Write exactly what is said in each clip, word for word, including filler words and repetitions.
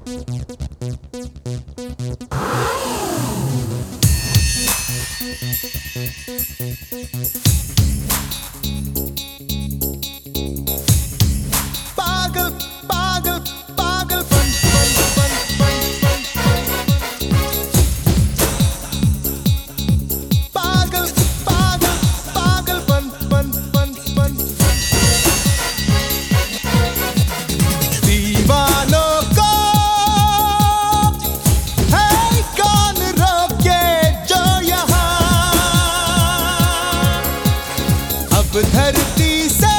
पागल पागल पागल बन बन बन बन पागल पागल पागल बन बन बन बन दीवानों को है कौन रोके जो यहाँ अब धरती से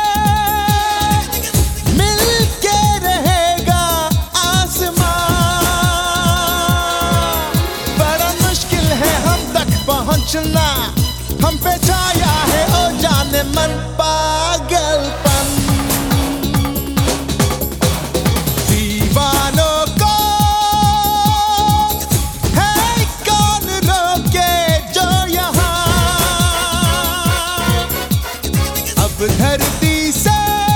पहुंचना हम पे छाया है ओ जाने मन पागलपन दीवानों को है कौन रोके जो यहाँ अब धरती से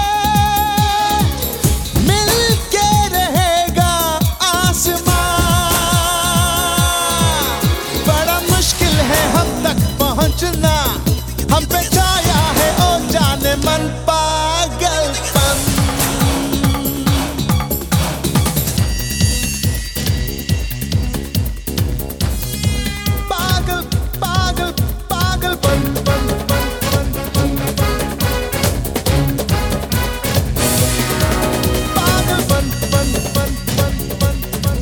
मिल के रहेगा आसमां बड़ा मुश्किल है हम तक पहुंचना हम पे छाया है ओ जाने मन पागलपन पागल पागल पागलपन बन बन बन बन पागलपन बन बन बन बन बन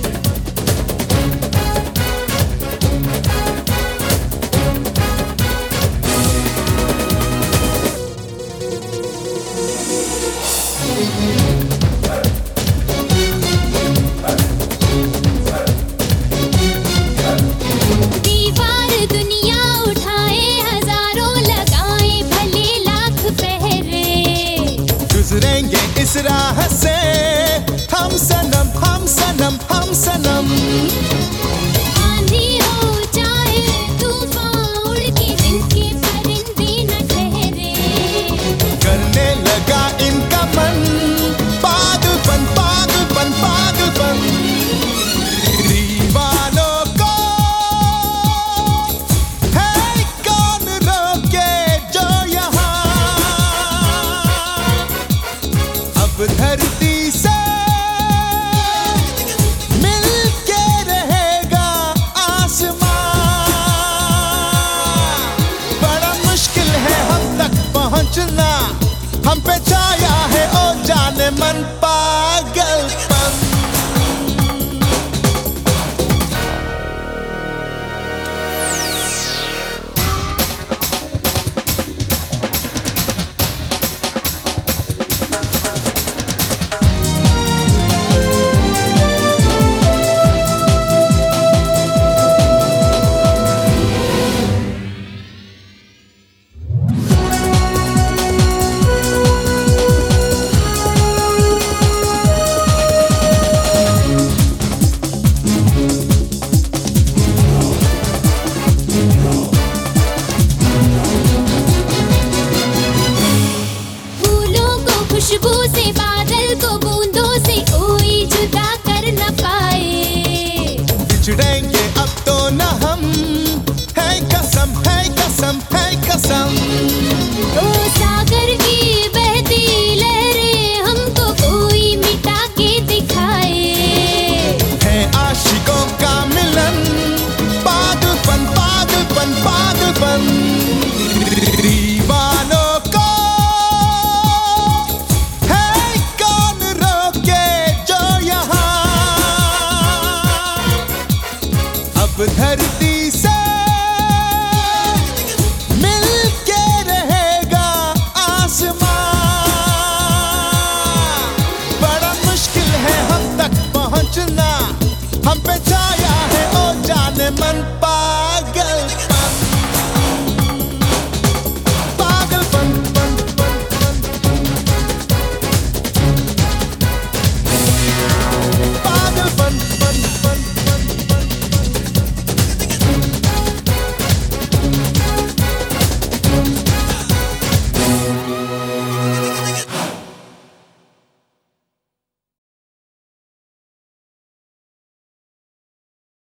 दीवार दुनिया उठाए हजारों लगाए भले लाख पहरे गुजरेंगे इस राह से हम सनम हम सनम हम सनम आंधी हो चाहे तूफान उड़ के दिन के परिंदे न ठहरे करने लगा इनका मन पागलपन पागलपन पागलपन दीवानों को है कौन रोके जो यहाँ अब धरती से मिल के रहेगा आसमां बड़ा मुश्किल है हम तक पहुंचना हम पे छाया है ओ जाने मन